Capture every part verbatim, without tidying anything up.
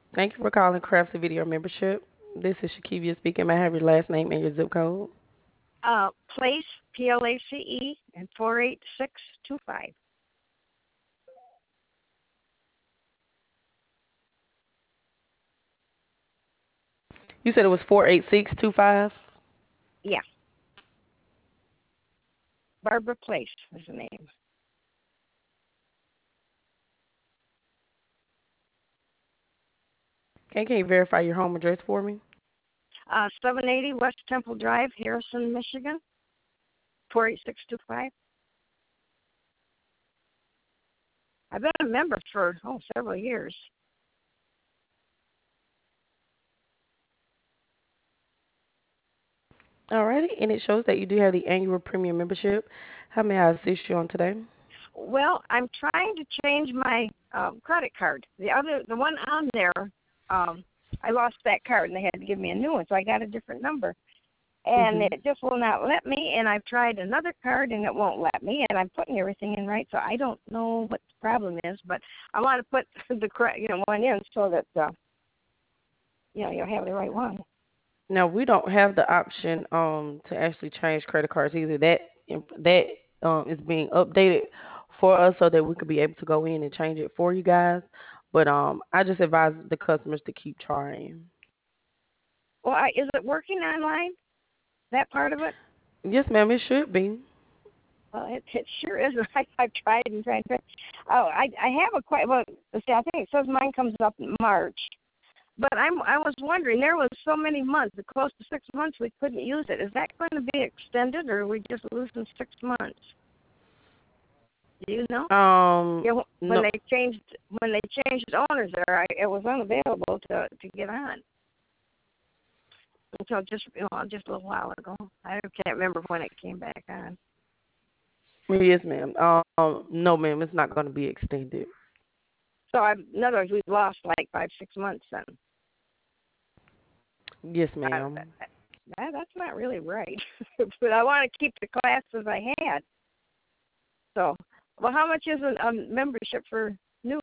Thank you for calling Craftsy Video Membership. This is Shakivia speaking. May I have your last name and your zip code? Uh, Place, P L A C E, and four eight six two five. You said it was four eight six two five? Yeah, Barbara Place is the name. Okay, can you verify your home address for me? Uh, seven eighty West Temple Drive, Harrison, Michigan, four eight six two five. I've been a member for, oh, several years. Alrighty, and it shows that you do have the annual premium membership. How may I assist you on today? Well, I'm trying to change my um, credit card. The other, the one on there, um, I lost that card and they had to give me a new one, so I got a different number. And Mm-hmm. it just will not let me. And I've tried another card and it won't let me. And I'm putting everything in right, so I don't know what the problem is. But I want to put the correct, you know, one in so that uh, you know you'll have the right one. Now we don't have the option um to actually change credit cards either. That that um is being updated for us so that we could be able to go in and change it for you guys. But um I just advise the customers to keep trying. Well, I, is it working online? That part of it? Yes, ma'am, it should be. Well, it, it sure is. I, I've tried and tried and tried. Oh, I I have a quite well. See, I think it says mine comes up in March. But I'm I was wondering there was so many months, close to six months we couldn't use it. Is that going to be extended, or are we just losing six months? Do you know? Um Yeah, when no they changed when they changed owners there, I, it was unavailable to to get on until just you know just a little while ago. I can't remember when it came back on. yes, ma'am. Um no, ma'am, it's not going to be extended. So I, in other words, we've lost like five six months then. Yes, I, ma'am. that, that's not really right. But I want to keep the classes I had. So, well, how much is a um, membership for new?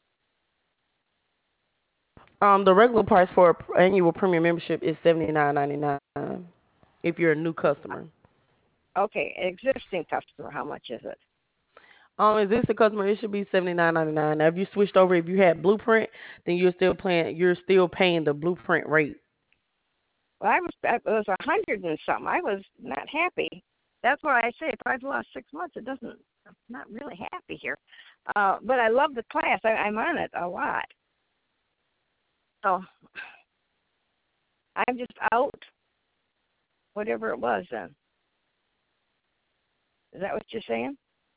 Um the regular price for a annual premium membership is seventy nine ninety nine if you're a new customer. Okay, existing customer, how much is it? Um, is this a customer? It should be seventy nine ninety nine. Now, if you switched over, if you had Blueprint, then you're still paying. You're still paying the Blueprint rate. Well, I was it was a hundred and something. I was not happy. That's why I say if I've lost six months, it doesn't. I'm not really happy here. Uh, but I love the class. I, I'm on it a lot. So I'm just out. Whatever it was then. Is that what you're saying?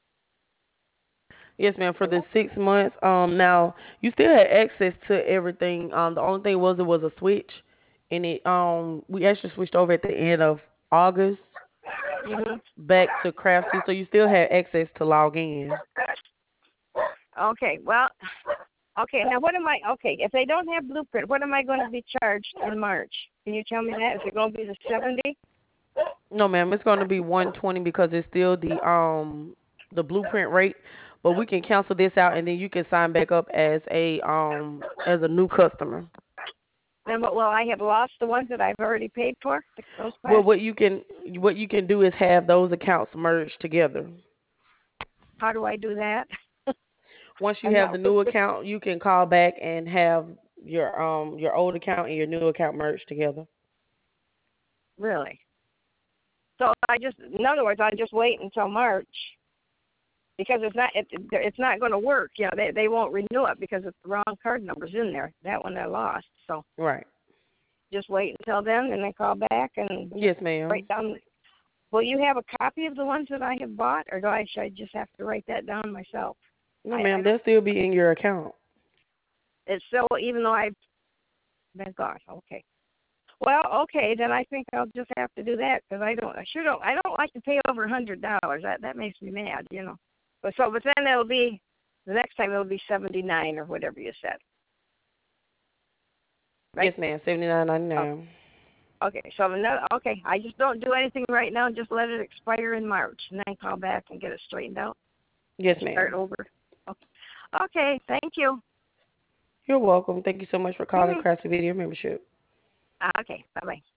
Yes, ma'am. For the Hello? six months. Um, now you still had access to everything. Um, the only thing was it was a switch, and it um we actually switched over at the end of August Hmm. back to Craftsy, so you still had access to log in. Okay. Well. Okay. Now, what am I? Okay. If they don't have blueprint, what am I going to be charged in March? Can you tell me that? Is it going to be the seventy? No, ma'am. It's going to be one twenty because it's still the um the Blueprint rate, but we can cancel this out and then you can sign back up as a um as a new customer. Then what? Well, I have lost the ones that I've already paid for. Those Well, classes. what you can what you can do is have those accounts merged together. How do I do that? Once you I'm have the not new account, you can call back and have your um your old account and your new account merged together. really. So I just, in other words, I just wait until March because it's not, it, it's not going to work. You know, they they won't renew it because it's the wrong card numbers in there. That one I lost. So Right. just wait until then, and then call back and Yes, write ma'am. down. Will you have a copy of the ones that I have bought, or do I should I just have to write that down myself? No, I, I ma'am. don't. They'll still be in your account. It's still even though I've been gone. Okay. Well, okay, then I think I'll just have to do that because I don't. I sure don't. I don't like to pay over a hundred dollars. That that makes me mad, you know. But so, but then it'll be the next time it'll be seventy nine or whatever you said, right? Yes, ma'am. Seventy nine ninety Oh, nine. okay. So another. Okay, I just don't do anything right now. Just let it expire in March, and then call back and get it straightened out Yes, and start ma'am. over. Okay. Okay. Thank you. You're welcome. Thank you so much for calling Mm-hmm. Crafty Video Membership. Okay. Bye bye.